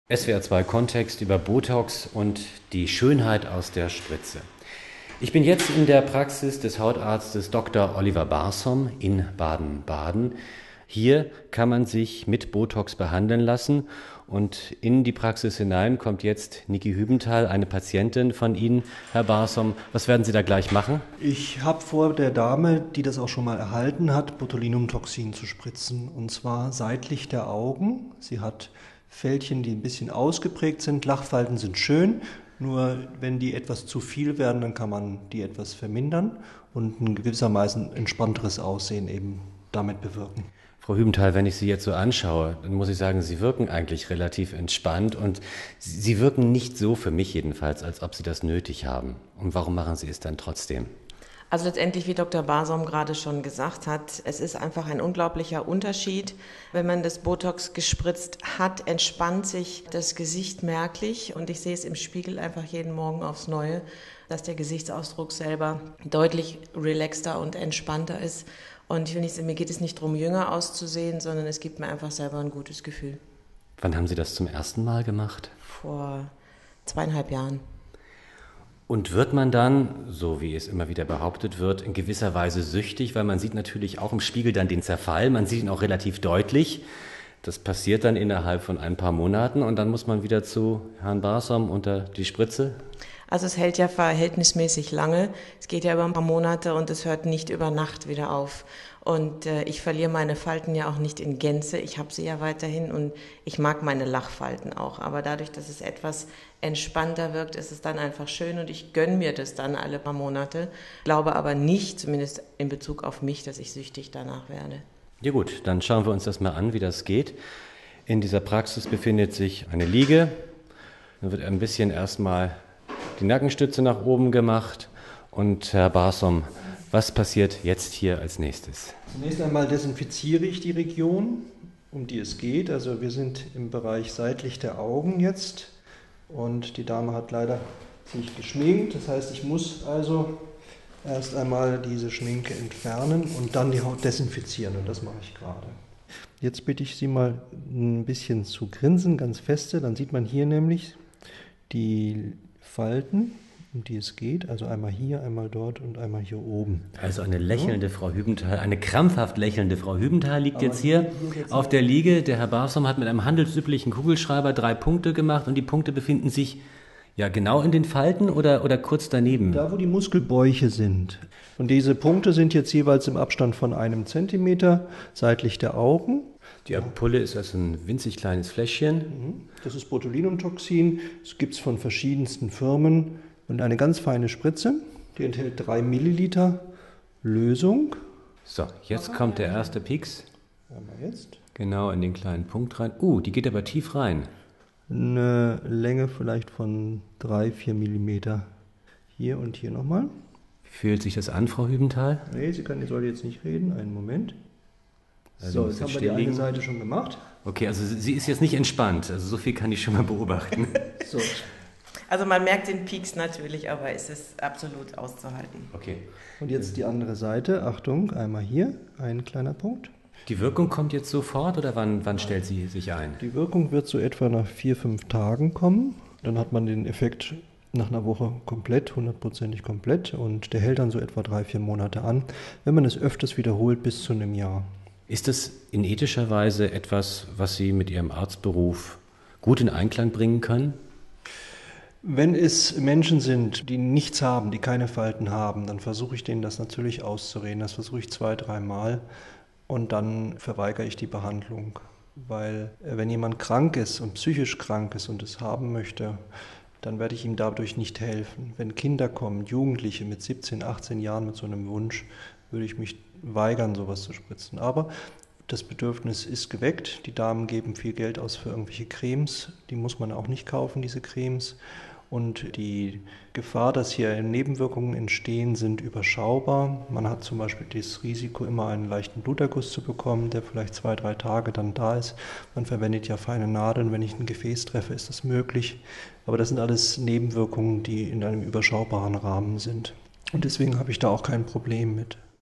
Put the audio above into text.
SWR 2 Kontext über Botox und die Schönheit aus der Spritze. Ich bin jetzt in der Praxis des Hautarztes Dr. Oliver Barsom in Baden-Baden. Hier kann man sich mit Botox behandeln lassen und in die Praxis hinein kommt jetzt Niki Hübenthal, eine Patientin von Ihnen. Herr Barsom, was werden Sie da gleich machen? Ich habe vor, der Dame, die das auch schon mal erhalten hat, Botulinumtoxin zu spritzen, und zwar seitlich der Augen. Sie hat Fältchen, die ein bisschen ausgeprägt sind. Lachfalten sind schön, nur wenn die etwas zu viel werden, dann kann man die etwas vermindern und ein gewissermaßen entspannteres Aussehen eben damit bewirken. Frau Hübenthal, wenn ich Sie jetzt so anschaue, dann muss ich sagen, Sie wirken eigentlich relativ entspannt und Sie wirken nicht so, für mich jedenfalls, als ob Sie das nötig haben. Und warum machen Sie es dann trotzdem? Also letztendlich, wie Dr. Barsom gerade schon gesagt hat, es ist einfach ein unglaublicher Unterschied. Wenn man das Botox gespritzt hat, entspannt sich das Gesicht merklich und ich sehe es im Spiegel einfach jeden Morgen aufs Neue, dass der Gesichtsausdruck selber deutlich relaxter und entspannter ist. Und ich will nicht sagen, mir geht es nicht darum, jünger auszusehen, sondern es gibt mir einfach selber ein gutes Gefühl. Wann haben Sie das zum ersten Mal gemacht? Vor 2,5 Jahren. Und wird man dann, so wie es immer wieder behauptet wird, in gewisser Weise süchtig, weil man sieht natürlich auch im Spiegel dann den Zerfall, man sieht ihn auch relativ deutlich. Das passiert dann innerhalb von ein paar Monaten und dann muss man wieder zu Herrn Barsom unter die Spritze? Also es hält ja verhältnismäßig lange, es geht ja über ein paar Monate und es hört nicht über Nacht wieder auf. Und ich verliere meine Falten ja auch nicht in Gänze, ich habe sie ja weiterhin und ich mag meine Lachfalten auch. Aber dadurch, dass es etwas entspannter wirkt, ist es dann einfach schön und ich gönne mir das dann alle paar Monate. Glaube aber nicht, zumindest in Bezug auf mich, dass ich süchtig danach werde. Ja gut, dann schauen wir uns das mal an, wie das geht. In dieser Praxis befindet sich eine Liege, dann wird ein bisschen erstmal die Nackenstütze nach oben gemacht. Und Herr Barsom, was passiert jetzt hier als nächstes? Zunächst einmal desinfiziere ich die Region, um die es geht. Also wir sind im Bereich seitlich der Augen jetzt und die Dame hat leider sich geschminkt. Das heißt, ich muss also erst einmal diese Schminke entfernen und dann die Haut desinfizieren und das mache ich gerade. Jetzt bitte ich Sie mal ein bisschen zu grinsen, ganz feste. Dann sieht man hier nämlich die Falten, um die es geht, also einmal hier, einmal dort und einmal hier oben. Also eine lächelnde Frau Hübenthal, eine krampfhaft lächelnde Frau Hübenthal liegt jetzt hier auf der Liege. Der Herr Barsom hat mit einem handelsüblichen Kugelschreiber 3 Punkte gemacht und die Punkte befinden sich ja genau in den Falten oder kurz daneben? Da, wo die Muskelbäuche sind. Und diese Punkte sind jetzt jeweils im Abstand von 1 Zentimeter seitlich der Augen. Die Ampulle ist also ein winzig kleines Fläschchen. Das ist Botulinumtoxin. Das gibt es von verschiedensten Firmen. Und eine ganz feine Spritze, die enthält 3 Milliliter Lösung. So, jetzt kommt der erste Pieks. Einmal jetzt. Genau in den kleinen Punkt rein. Die geht aber tief rein. Eine Länge vielleicht von 3-4 Millimeter. Hier und hier nochmal. Wie fühlt sich das an, Frau Hübenthal? Nee, Sie soll jetzt nicht reden. Einen Moment. Also So, jetzt haben wir die eine Seite schon gemacht. Okay, also sie ist jetzt nicht entspannt. Also so viel kann ich schon mal beobachten. So. Also man merkt den Peaks natürlich, aber es ist absolut auszuhalten. Okay. Und jetzt die andere Seite. Achtung, einmal hier, ein kleiner Punkt. Die Wirkung kommt jetzt sofort oder wann stellt sie sich ein? Die Wirkung wird so etwa nach 4-5 Tagen kommen. Dann hat man den Effekt nach einer Woche komplett, 100%ig komplett. Und der hält dann so etwa 3-4 Monate an, wenn man es öfters wiederholt bis zu einem Jahr. Ist das in ethischer Weise etwas, was Sie mit Ihrem Arztberuf gut in Einklang bringen können? Wenn es Menschen sind, die nichts haben, die keine Falten haben, dann versuche ich denen das natürlich auszureden. Das versuche ich 2-3 Mal und dann verweigere ich die Behandlung. Weil wenn jemand krank ist und psychisch krank ist und es haben möchte, dann werde ich ihm dadurch nicht helfen. Wenn Kinder kommen, Jugendliche mit 17, 18 Jahren mit so einem Wunsch, würde ich mich weigern, sowas zu spritzen. Aber das Bedürfnis ist geweckt. Die Damen geben viel Geld aus für irgendwelche Cremes. Die muss man auch nicht kaufen, diese Cremes. Und die Gefahr, dass hier Nebenwirkungen entstehen, sind überschaubar. Man hat zum Beispiel das Risiko, immer einen leichten Bluterguss zu bekommen, der vielleicht 2-3 Tage dann da ist. Man verwendet ja feine Nadeln. Wenn ich ein Gefäß treffe, ist das möglich. Aber das sind alles Nebenwirkungen, die in einem überschaubaren Rahmen sind. Und deswegen habe ich da auch kein Problem mit.